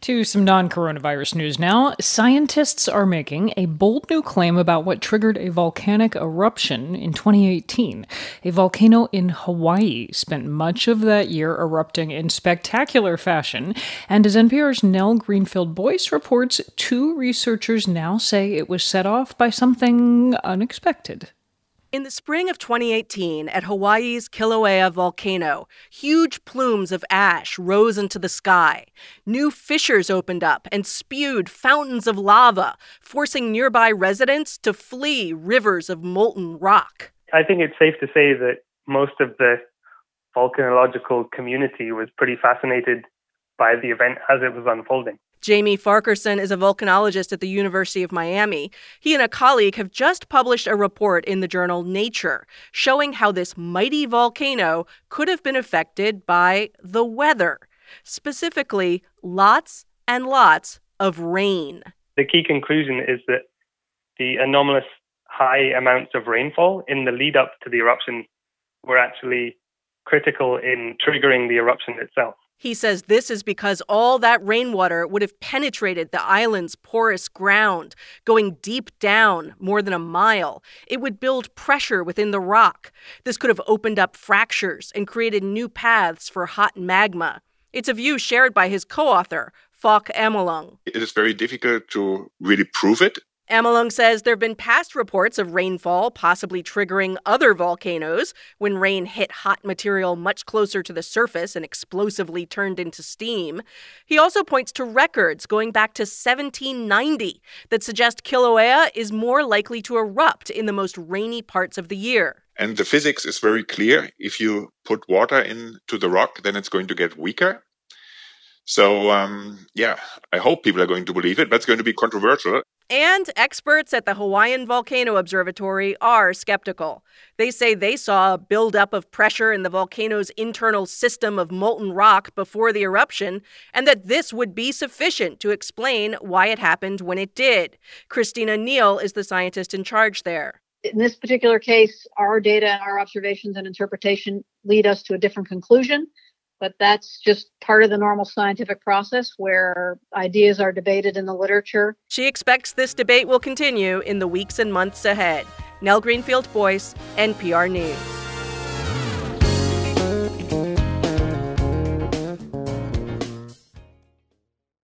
To some non-coronavirus news now. Scientists are making a bold new claim about what triggered a volcanic eruption in 2018. A volcano in Hawaii spent much of that year erupting in spectacular fashion, and as NPR's Nell Greenfield-Boyce reports, two researchers now say it was set off by something unexpected. In the spring of 2018, at Hawaii's Kilauea volcano, huge plumes of ash rose into the sky. New fissures opened up and spewed fountains of lava, forcing nearby residents to flee rivers of molten rock. I think it's safe to say that most of the volcanological community was pretty fascinated by the event as it was unfolding. Jamie Farquharson is a volcanologist at the University of Miami. He and a colleague have just published a report in the journal Nature showing how this mighty volcano could have been affected by the weather, specifically lots and lots of rain. The key conclusion is that the anomalous high amounts of rainfall in the lead up to the eruption were actually critical in triggering the eruption itself. He says this is because all that rainwater would have penetrated the island's porous ground, going deep down more than a mile. It would build pressure within the rock. This could have opened up fractures and created new paths for hot magma. It's a view shared by his co-author, Falk Amelung. It is very difficult to really prove it. Amelung says there have been past reports of rainfall possibly triggering other volcanoes when rain hit hot material much closer to the surface and explosively turned into steam. He also points to records going back to 1790 that suggest Kilauea is more likely to erupt in the most rainy parts of the year. And the physics is very clear. If you put water into the rock, then it's going to get weaker. So, I hope people are going to believe it, but it's going to be controversial. And experts at the Hawaiian Volcano Observatory are skeptical. They say they saw a buildup of pressure in the volcano's internal system of molten rock before the eruption, and that this would be sufficient to explain why it happened when it did. Christina Neal is the scientist in charge there. In this particular case, our data and our observations and interpretation lead us to a different conclusion. But that's just part of the normal scientific process where ideas are debated in the literature. She expects this debate will continue in the weeks and months ahead. Nell Greenfield-Boyce, NPR News.